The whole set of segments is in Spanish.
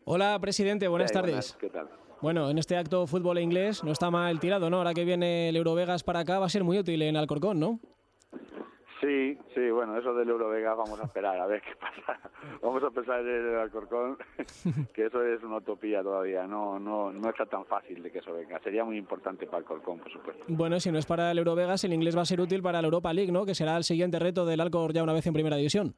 Hola, presidente, buenas tardes. Buenas, ¿qué tal? Bueno, en este acto fútbol inglés no está mal tirado, ¿no? Ahora que viene el Eurovegas para acá va a ser muy útil en Alcorcón, ¿no? Sí, bueno, eso del Eurovegas vamos a esperar a ver qué pasa. Vamos a pensar en el Alcorcón, que eso es una utopía todavía, no está tan fácil de que eso venga. Sería muy importante para Alcorcón, por supuesto. Bueno, si no es para el Eurovegas, el inglés va a ser útil para la Europa League, ¿no? Que será el siguiente reto del Alcor ya una vez en Primera División.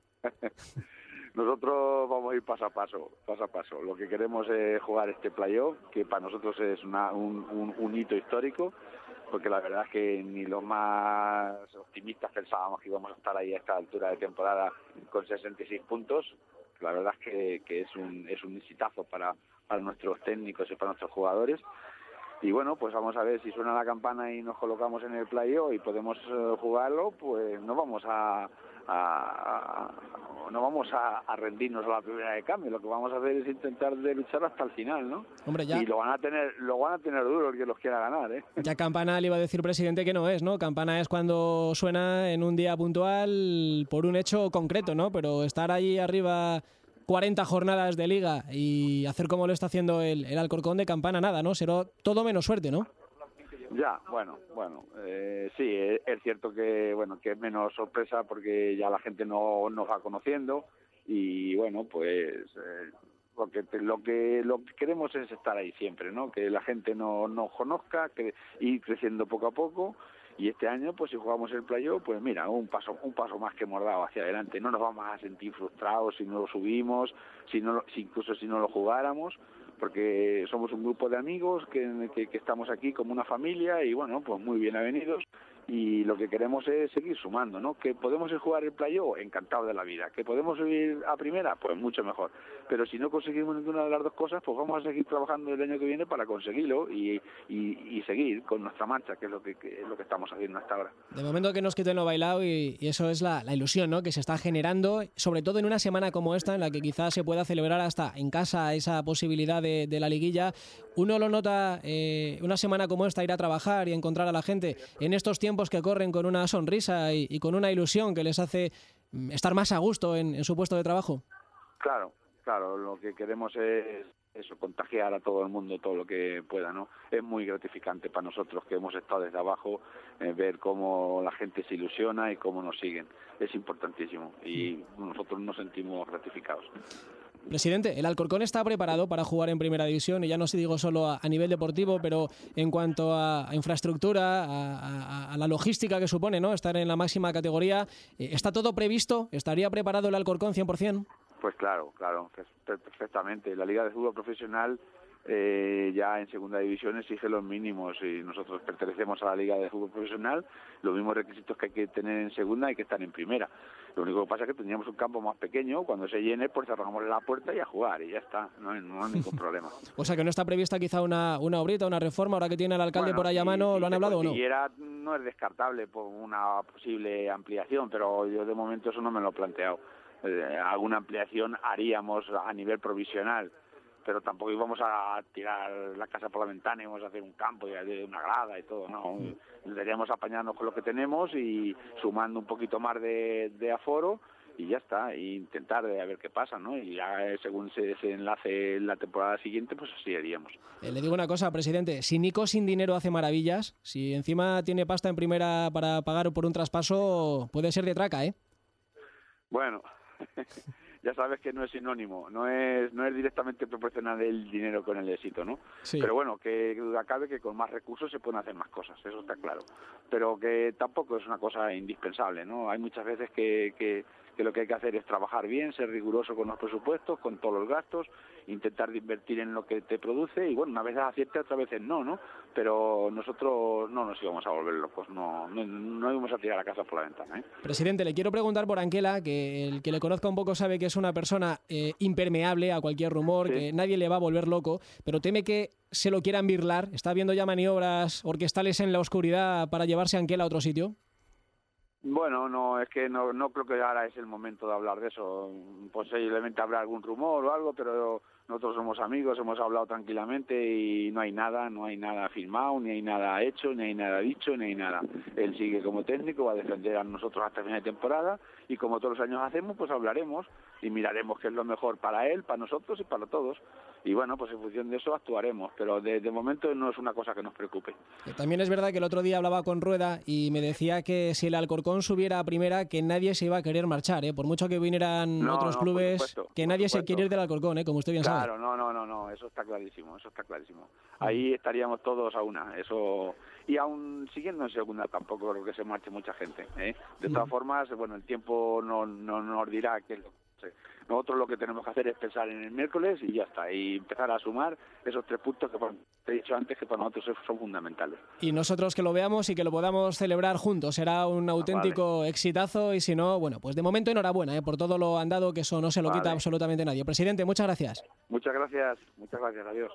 Nosotros vamos a ir paso a paso. Lo que queremos es jugar este playoff, que para nosotros es un hito histórico, porque la verdad es que ni los más optimistas pensábamos que íbamos a estar ahí a esta altura de temporada con 66 puntos. La verdad es que es un exitazo para nuestros técnicos y para nuestros jugadores. Y bueno, pues vamos a ver si suena la campana y nos colocamos en el playoff y podemos jugarlo, pues no vamos a rendirnos a la primera de cambio. Lo que vamos a hacer es intentar de luchar hasta el final, ¿no? Hombre, ya. Y lo van a tener duro el que los quiera ganar, ¿eh? Ya campana le iba a decir, presidente, que no es, ¿no? Campana es cuando suena en un día puntual por un hecho concreto, ¿no? Pero estar ahí arriba 40 jornadas de liga y hacer como lo está haciendo el Alcorcón, de campana nada, ¿no? Será todo menos suerte, ¿no? Ya, bueno, sí, es cierto que es menos sorpresa porque ya la gente no nos va conociendo y bueno, pues lo que queremos es estar ahí siempre, ¿no? Que la gente nos conozca, que ir creciendo poco a poco. Y este año, pues si jugamos el playoff, pues mira, un paso más que hemos dado hacia adelante. No nos vamos a sentir frustrados si no lo subimos, incluso si no lo jugáramos, porque somos un grupo de amigos que estamos aquí como una familia y bueno, pues muy bien avenidos. Y lo que queremos es seguir sumando, ¿no? Que podemos jugar el playoff, encantado de la vida. Que podemos subir a primera, pues mucho mejor. Pero si no conseguimos ninguna de las dos cosas, pues vamos a seguir trabajando el año que viene para conseguirlo y seguir con nuestra marcha, que es lo que estamos haciendo hasta ahora. De momento que nos quiten lo bailado y eso es la ilusión, ¿no? Que se está generando, sobre todo en una semana como esta, en la que quizás se pueda celebrar hasta en casa esa posibilidad de la liguilla. Uno lo nota, una semana como esta, ir a trabajar y encontrar a la gente en estos tiempos que corren con una sonrisa y con una ilusión que les hace estar más a gusto en su puesto de trabajo. Claro, lo que queremos es eso, contagiar a todo el mundo todo lo que pueda, ¿no? Es muy gratificante para nosotros que hemos estado desde abajo, ver cómo la gente se ilusiona y cómo nos siguen. Es importantísimo y nosotros nos sentimos gratificados. Presidente, ¿el Alcorcón está preparado para jugar en Primera División? Y ya no se digo solo a nivel deportivo, pero en cuanto a infraestructura, a la logística que supone, ¿no? Estar en la máxima categoría. ¿Está todo previsto? ¿Estaría preparado el Alcorcón 100%? Pues claro, perfectamente. La Liga de Fútbol Profesional ya en Segunda División exige los mínimos y nosotros pertenecemos a la Liga de Fútbol Profesional. Los mismos requisitos que hay que tener en Segunda hay que estar en Primera. Lo único que pasa es que tendríamos un campo más pequeño, cuando se llene pues cerramos la puerta y a jugar y ya está, no hay ningún problema. O sea que no está prevista quizá una obrita, una reforma, ahora que tiene el alcalde por ahí a mano, ¿lo han hablado o no? No es descartable por una posible ampliación, pero yo de momento eso no me lo he planteado. Alguna ampliación haríamos a nivel provisional, pero tampoco íbamos a tirar la casa por la ventana, íbamos a hacer un campo y una grada y todo, ¿no? Deberíamos apañarnos con lo que tenemos y sumando un poquito más de aforo y ya está, e intentar de a ver qué pasa, ¿no? Y ya según se enlace la temporada siguiente, pues así haríamos. Le digo una cosa, presidente, si Nico sin dinero hace maravillas, si encima tiene pasta en primera para pagar por un traspaso, puede ser de traca, ¿eh? Bueno, ya sabes que no es sinónimo, no es directamente proporcional el dinero con el éxito, ¿no? Sí. Pero bueno, que duda cabe que con más recursos se pueden hacer más cosas, eso está claro. Pero que tampoco es una cosa indispensable, ¿no? Hay muchas veces que lo que hay que hacer es trabajar bien, ser riguroso con los presupuestos, con todos los gastos, intentar de invertir en lo que te produce y bueno, una vez acierta, otras veces no, pero nosotros no nos íbamos a volver locos, no íbamos a tirar la casa por la ventana, ¿eh? Presidente, le quiero preguntar por Anquela, que el que le conozca un poco sabe que es una persona impermeable a cualquier rumor, sí, que nadie le va a volver loco, pero teme que se lo quieran birlar. ¿Está viendo ya maniobras orquestales en la oscuridad para llevarse a Anquela a otro sitio? Bueno, no creo que ahora es el momento de hablar de eso. Posiblemente habrá algún rumor o algo, pero nosotros somos amigos, hemos hablado tranquilamente y no hay nada firmado, ni hay nada hecho, ni hay nada dicho, ni hay nada. Él sigue como técnico, va a defender a nosotros hasta el final de temporada y como todos los años hacemos, pues hablaremos y miraremos qué es lo mejor para él, para nosotros y para todos. Y bueno, pues en función de eso actuaremos, pero de momento no es una cosa que nos preocupe. También es verdad que el otro día hablaba con Rueda y me decía que si el Alcorcón subiera a primera, que nadie se iba a querer marchar, por mucho que vinieran otros clubes, que nadie se quiere ir del Alcorcón, como usted bien sabe. Claro, no, eso está clarísimo, Ahí estaríamos todos a una, eso. Y aún siguiendo en segunda tampoco creo que se marche mucha gente, ¿eh? De todas formas, bueno, el tiempo no nos dirá qué es lo que hace. Nosotros lo que tenemos que hacer es pensar en el miércoles y ya está, y empezar a sumar esos 3 puntos que te he dicho antes que para nosotros son fundamentales. Y nosotros que lo veamos y que lo podamos celebrar juntos, será un auténtico exitazo, y si no, bueno, pues de momento enhorabuena por todo lo andado, que eso no se lo quita absolutamente nadie. Presidente, muchas gracias. Muchas gracias, adiós.